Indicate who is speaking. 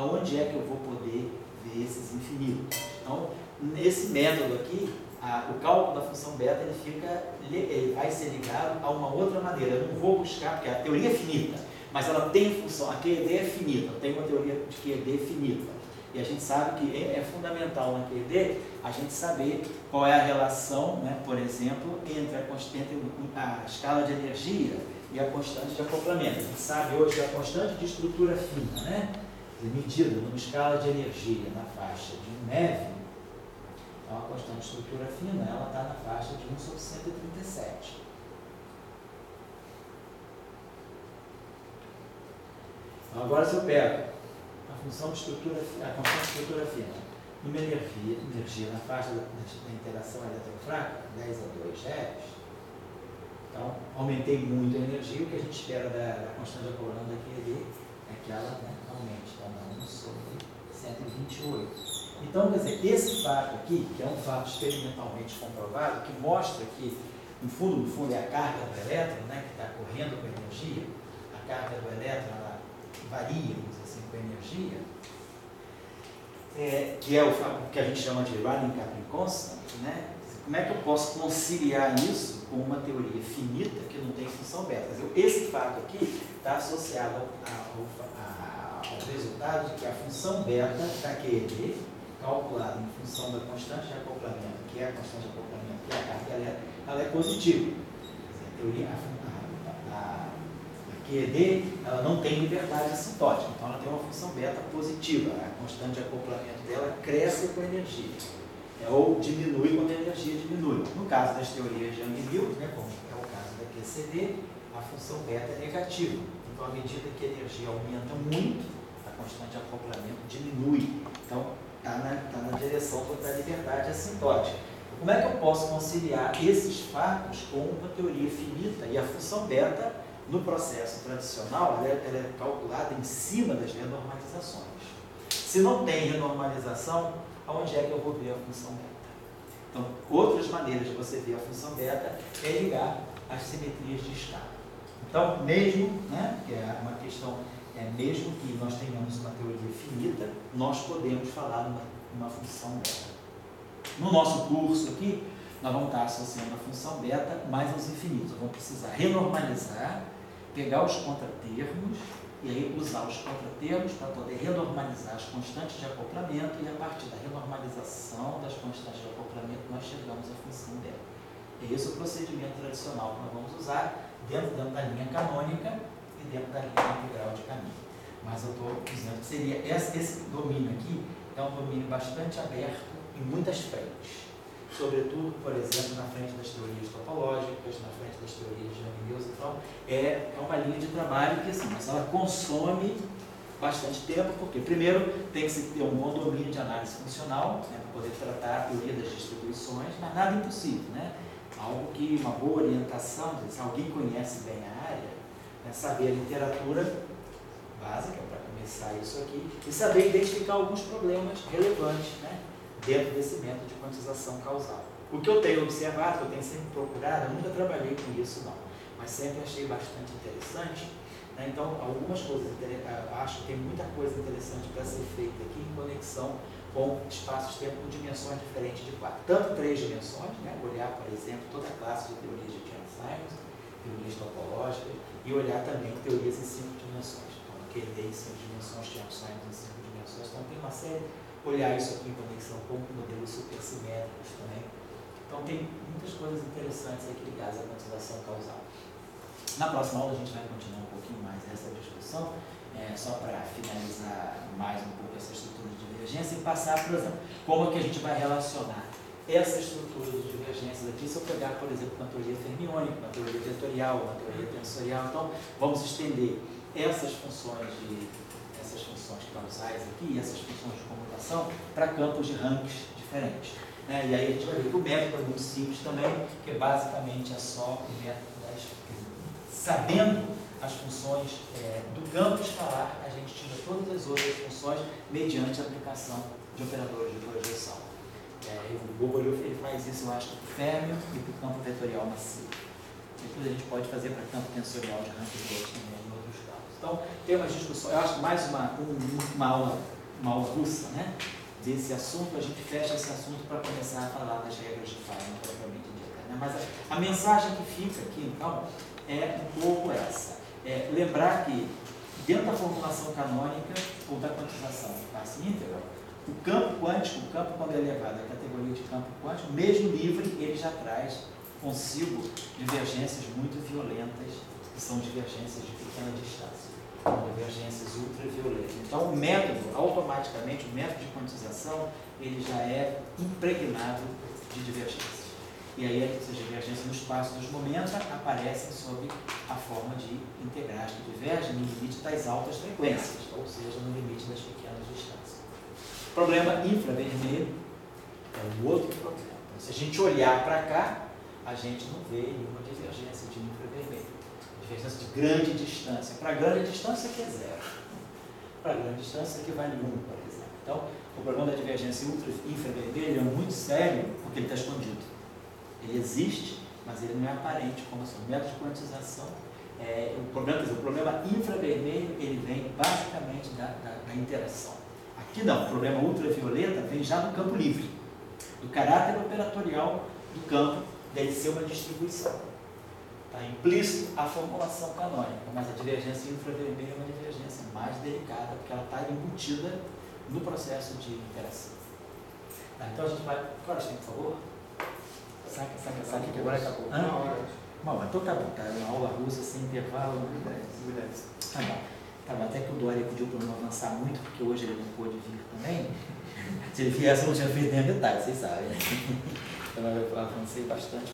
Speaker 1: aonde é que eu vou poder ver esses infinitos. Então, nesse método aqui, o cálculo da função beta ele vai ser ligado a uma outra maneira. Eu não vou buscar, porque a teoria é finita, mas ela tem função, a QED é finita, tem uma teoria de QED finita. E a gente sabe que é fundamental na QED a gente saber qual é a relação, né, por exemplo, entre a escala de energia e a constante de acoplamento. A gente sabe hoje que a constante de estrutura fina, né, medida numa escala de energia na faixa de 1 MeV, então a constante de estrutura fina ela está na faixa de 1/137. Então, agora se eu pego a função de estrutura, a constante de estrutura fina, numa energia na faixa da interação eletrofraca, 10 a 2 GeV, então aumentei muito a energia, o que a gente espera da constante de acoplamento aqui é que ela, né, aumente, então dá 1 sobre 128. Então, quer dizer, esse fato aqui, que é um fato experimentalmente comprovado, que mostra que, no fundo, é a carga do elétron, né, que está correndo com a energia, a carga do elétron, ela varia, vamos dizer assim, com a energia, que é o que a gente chama de running coupling constant, né? Como é que eu posso conciliar isso com uma teoria finita que não tem função beta? Esse fato aqui está associado ao resultado de que a função beta da QED, calculada em função da constante de acoplamento, que é a constante de acoplamento, que é a carga elétrica, ela é positiva. A teoria, a QED, ela não tem liberdade assintótica, então ela tem uma função beta positiva. A constante de acoplamento dela cresce com a energia, ou diminui quando a energia diminui. No caso das teorias de Young-Mills, né, como é o caso da QCD, a função beta é negativa. Então, à medida que a energia aumenta muito, a constante de acoplamento diminui. Então, está na direção da liberdade assintótica. Como é que eu posso conciliar esses fatos com uma teoria finita? E a função beta, no processo tradicional, ela é calculada em cima das renormalizações. Se não tem renormalização, aonde é que eu vou ver a função beta? Então, outras maneiras de você ver a função beta é ligar as simetrias de escala. Então, mesmo, né, que é uma questão, mesmo que nós tenhamos uma teoria finita, nós podemos falar numa função beta. No nosso curso aqui, nós vamos estar associando a função beta mais aos infinitos. Vamos precisar renormalizar, pegar os contratermos e aí usar os contratermos para poder renormalizar as constantes de acoplamento, e a partir da renormalização das constantes de acoplamento nós chegamos à função beta. É esse o procedimento tradicional que nós vamos usar dentro da linha canônica e dentro da linha integral de caminho. Mas eu estou dizendo que seria esse domínio aqui é um domínio bastante aberto em muitas frentes. Sobretudo, por exemplo, na frente das teorias topológicas, na frente das teorias de Young-Mills. Então, é uma linha de trabalho que, assim, mas ela consome bastante tempo, porque, primeiro, tem que se ter um bom domínio de análise funcional, né, para poder tratar a teoria das distribuições, mas nada impossível, né? Algo que, uma boa orientação, se alguém conhece bem a área, né, saber a literatura básica, para começar isso aqui, e saber identificar alguns problemas relevantes, né, dentro desse método de quantização causal. O que eu tenho observado, que eu tenho sempre procurado, eu nunca trabalhei com isso não, mas sempre achei bastante interessante, né? Então, algumas coisas, acho que tem muita coisa interessante para ser feita aqui em conexão com espaços-tempo com dimensões diferentes de 4. Tanto 3 dimensões, né? Olhar, por exemplo, toda a classe de teorias de Chern-Simons, teorias topológicas, e olhar também teorias em 5 dimensões. Então, QED em 5 dimensões, Chern-Simons em 5 dimensões. Então, tem uma série, olhar isso aqui em conexão com modelos supersimétricos também. Então, tem muitas coisas interessantes aqui ligadas à quantização causal. Na próxima aula, a gente vai continuar um pouquinho mais essa discussão, só para finalizar mais um pouco essa estrutura de divergência e passar, por exemplo, como é que a gente vai relacionar essa estrutura de divergências aqui, se eu pegar, por exemplo, uma teoria fermiônica, uma teoria vetorial, uma teoria tensorial. Então, vamos estender essas funções causais aqui, essas funções de comutação, para campos de rankings diferentes, né? E aí a gente vai ver que o método é muito simples também, que basicamente é só o método das... Sabendo as funções do campo escalar, a gente tira todas as outras funções mediante a aplicação de operadores de projeção. O Gogoliow ele faz isso, eu acho, para o férmio e para o campo vetorial massivo. Depois a gente pode fazer para campo tensorial de ranking 2 também em outros campos. Então, tem umas discussões, eu acho que mais uma aula mal russa, né? Desse assunto, a gente fecha esse assunto para começar a falar das regras de Feynman propriamente dita, né? Mas a mensagem que fica aqui, então, é um pouco essa. Lembrar que, dentro da formulação canônica ou da quantização de classe íntegra, o campo quântico, o campo quando é elevado à categoria de campo quântico, mesmo livre, ele já traz consigo divergências muito violentas, que são divergências de pequena distância, divergências ultraviolentas. Então, o método, automaticamente, o método de quantização, ele já é impregnado de divergências. E aí, essas divergências no espaço dos momentos aparecem sob a forma de integrais que divergem no limite das altas frequências, ou seja, no limite das pequenas distâncias. O problema infravermelho é o outro problema. Então, se a gente olhar para cá, a gente não vê nenhuma divergência de infravermelho. Divergência de grande distância. Para grande distância que é zero. Para grande distância que vale 1, por exemplo. Então, o problema da divergência infravermelho é muito sério porque ele está escondido. Ele existe, mas ele não é aparente como assim. O método de quantização, o problema infravermelho, ele vem basicamente da interação. Aqui não, o problema ultravioleta vem já do campo livre, do caráter operatorial do campo, deve ser uma distribuição. Está implícito a formulação canônica, mas a divergência infravermelha é uma divergência mais delicada, porque ela está embutida no processo de interação. Então a gente vai... Que horas tem, por favor? Saca que agora acabou. Uma hora. Bom, então tá bom, tá? Uma aula russa sem intervalo. Tá bom. Tá bom, até que o Dória pediu para não avançar muito, porque hoje ele não pôde vir também. Se ele viesse, eu não tinha feito nem a metade, vocês sabem. Então eu avancei bastante.